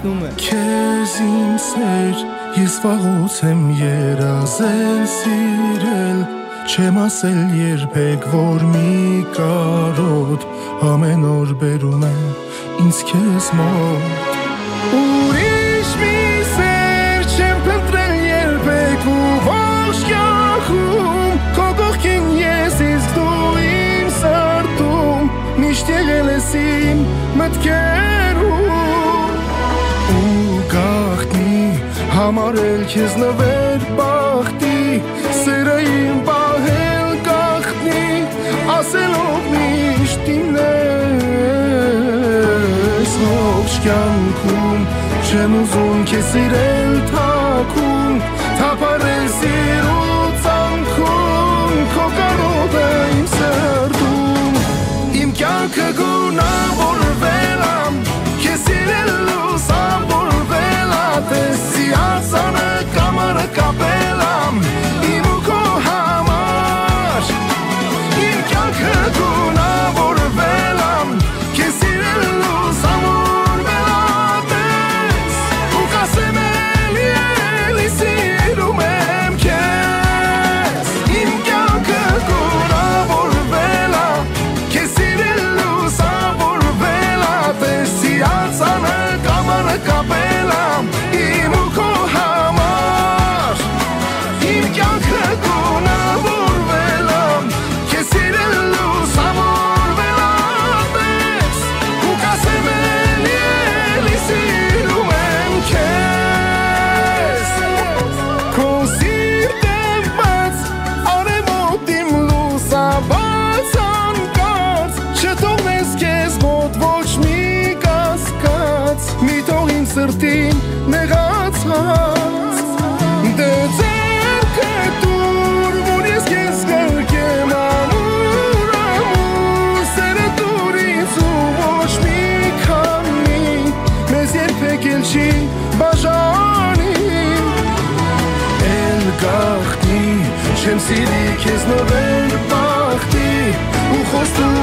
հոգնում է։ Քեզ իմ սեր, ես վաղուց եմ երազել սիրել, չեմ ասել երբեք, որ մի կարոտ ամեն օր բերում եմ ինձ քեզ մոտ։ Ուրիշ մի սեր չեմ փնտրել երբեք ու ողջ կյանքում, քո կողքին ես իսկ դու իմ սրտում, միշտ եղել ես իմ մտքերում, ու գաղտնի համարել քեզ նվեր բախտի, սերը իմ պահել գաղտնի, ասելով միշտ ինձ ողջ կյանքում, չեմ ուզում քեզ սիրել թաքուն, թափառել սիրու ծանքում, քո կարոտը իմ սրտում, իմ կյանքը գունավորվել ամ, քեզ սիրելու սամբորվել ա, տեսի ածանը կամարը կապել ամ, իմ ու քո համար, իմ կյանքը գունավորվել ամ, քեզ սիրելու սամբորվել ա, տես, ու կասեմ էլի սիրում եմ քեզ, իմ կյանքը գունավորվել ա, քեզ սիրելու սամբորվել ա, տեսի ածանը կամարը կապել ամ, իմ ու քո համար, իմ կյանքը գունավորվել ա, քեզ սիրելու սամբորվել ա, տես, ու կասեմ էլի սիրում եմ քեզ, քո սիրտը բաց, արևոտ իմ լուսաբաց անկած, չթողնես քեզ մոտ ոչ մի կասկած, մի թող իմ սրտին նեղացած, դե ձեռքը տուր, որ ես քեզ կրկեմ ամուր, ամուր, սերը տուր ինձ ու ոչ մի քանի, մեզ երբեք էլ չի բաժանի, էլ գաղտնի, չեմ սիրի քեզ նվեր բախտի, ու խոստում